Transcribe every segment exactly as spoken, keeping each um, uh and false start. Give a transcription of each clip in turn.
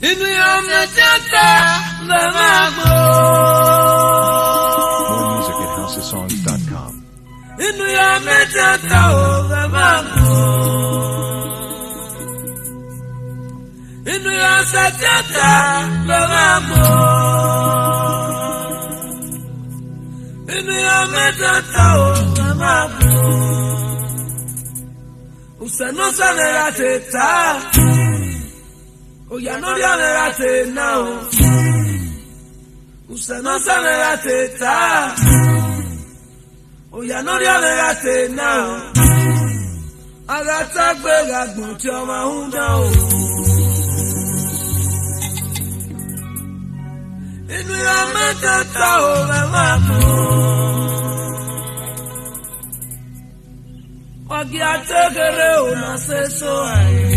Inu ya mechata lemago. More music at house of songs dot com. Inu ya mechata lemago. Inu ya sachata lemago. Inu ya mechata lemago. Usano sanera teta. Oya no dia verate now. Usano sanera teta. Oya no dia verate now. Agata gbega gbon ti o ma hunda o. Inu ya metata o me ma mo. Wagi ategere o na se so ai.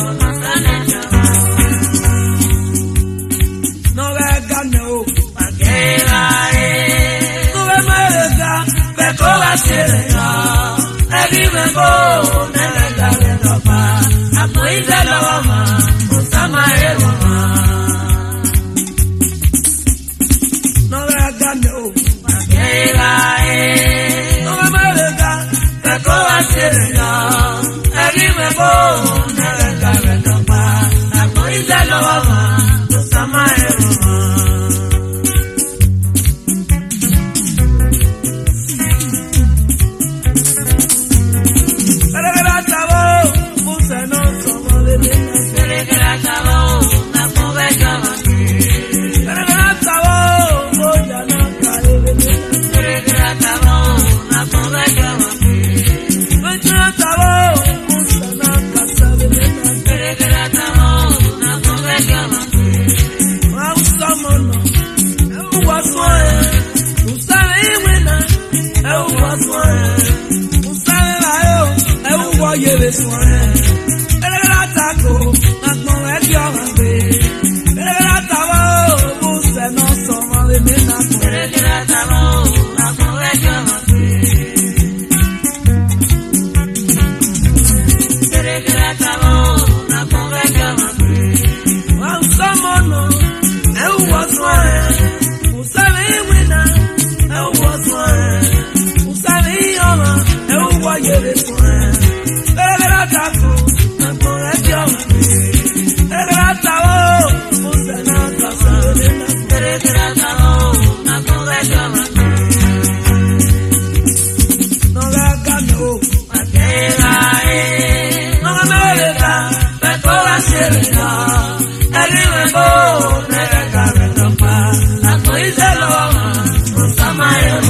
No, I got no.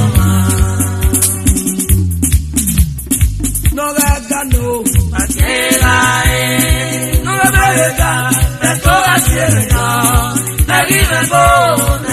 No gano, Paquera, no América, de toda Sierra, la vida